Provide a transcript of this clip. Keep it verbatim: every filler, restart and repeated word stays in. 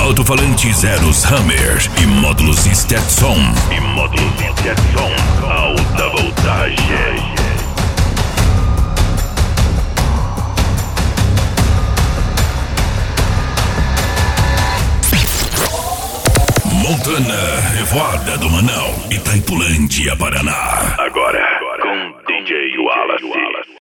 Alto-falantes Eros Hammer e módulos Stetson. E módulos Stetson. Alta voltagem. Montana, Revoada do Manau, Itaipulândia, Paraná. Agora